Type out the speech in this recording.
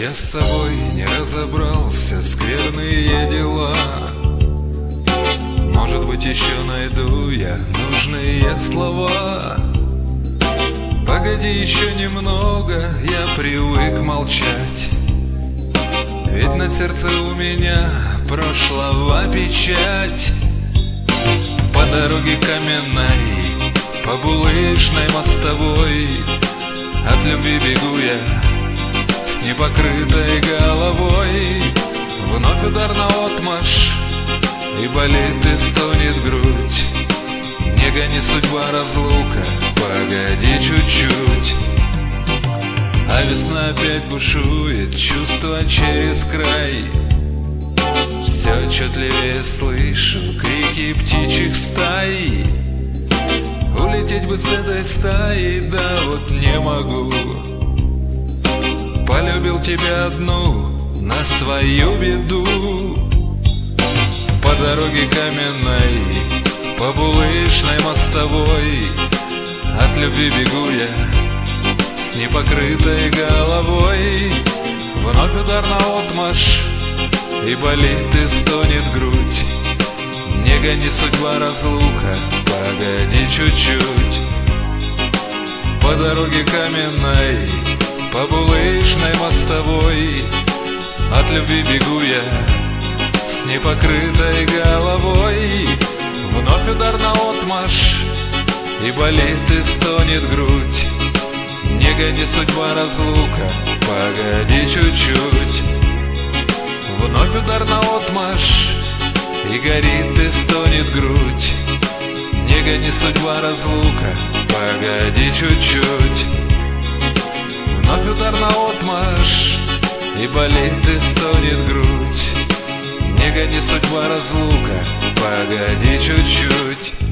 Я с собой не разобрался, скверные дела. Может быть, еще найду я нужные слова. Погоди еще немного, я привык молчать. Ведь на сердце у меня прошлого печать. По дороге каменной, по булыжной мостовой, от любви бегу я с непокрытой головой. Вновь удар наотмашь, и болит и стонет грудь. Не гони, судьба, разлука, погоди чуть-чуть. А весна опять бушует, чувства через край. Все отчетливее слышу крики птичьих стай. Улететь бы с этой стаи, да вот не могу. Полюбил тебя одну на свою беду. По дороге каменной, по булыжной мостовой, от любви бегу я с непокрытой головой. Вновь удар наотмашь, и болит и стонет грудь. Не гони, судьба, разлука, погоди чуть-чуть. По дороге каменной, по булыжной мостовой, от любви бегу я с непокрытой головой. Вновь удар наотмашь, и болит и стонет грудь. Не гони, судьба, разлука, погоди чуть-чуть. Вновь удар наотмашь, и горит и стонет грудь. Не гони, судьба, разлука, погоди чуть-чуть. Вновь удар наотмашь, и болит и стонет грудь. Не гони, судьба, разлука, погоди чуть-чуть.